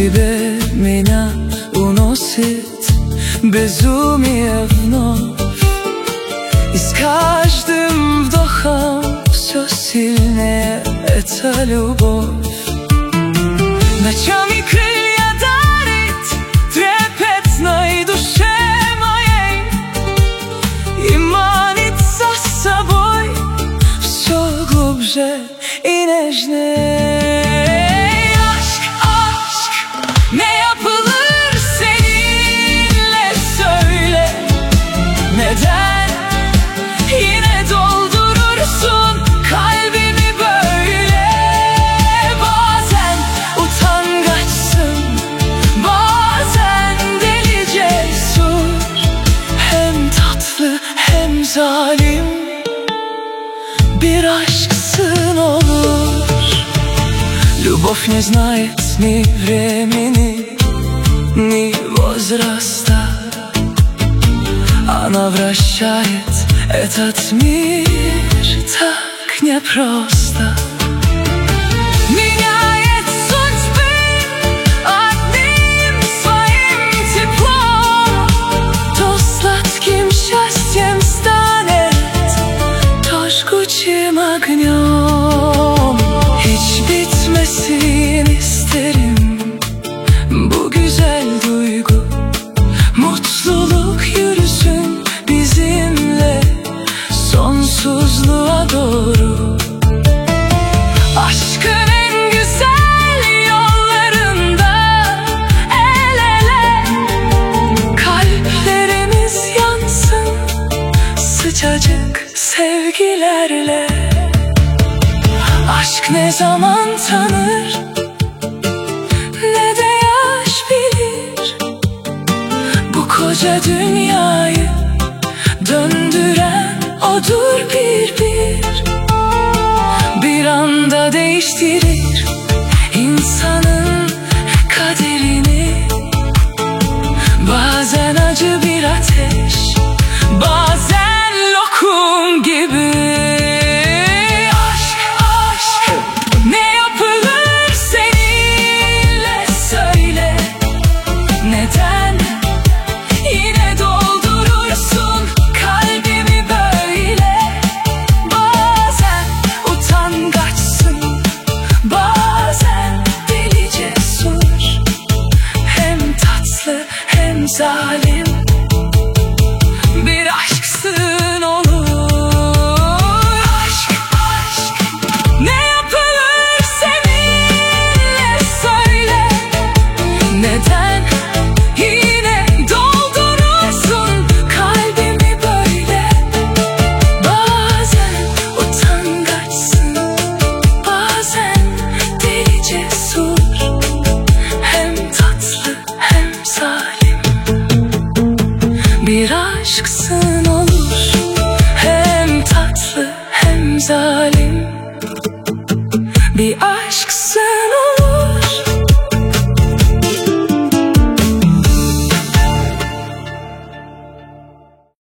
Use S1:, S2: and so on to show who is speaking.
S1: тебе меня уносит безумие вновь, и с каждым вдохом все сильнее эта любовь. Ночами крылья дарит трепетной душе моей и манит за собой все глубже и нежнее. Aşk, aşk, ne yapılır seninle söyle, neden yine doldurursun kalbimi böyle? Bazen utangaçsın, bazen delice cesur, hem tatlı hem zalim bir aşksın olur. Любовь не знает ни времени, ни возраста. Она вращает этот мир так непросто. Меняет судьбы одним своим теплом, то сладким счастьем станет, то жгучим огнем. Hiç bitmesin isterim bu güzel duygu, mutluluk yürüsün bizimle sonsuzluğa doğru. Aşkın en güzel yollarında el ele, kalplerimiz yansın sıcacık sevgilerle. Aşk ne zaman tanır, ne de yaş bilir, bu koca dünyayı döndüren odur bir bir. Bir anda değiştirir insanın kaderini, bazen acı bir ateş, bazen lokum gibi. Zalim bir aşksın olur. Aşk, aşk, ne yapılır seninle söyle, neden yine doldurursun kalbimi böyle? Bazen utangaçsın, bazen deli cesur, hem tatlı hem zalim bir aşksın olur, hem tatlı hem zalim bir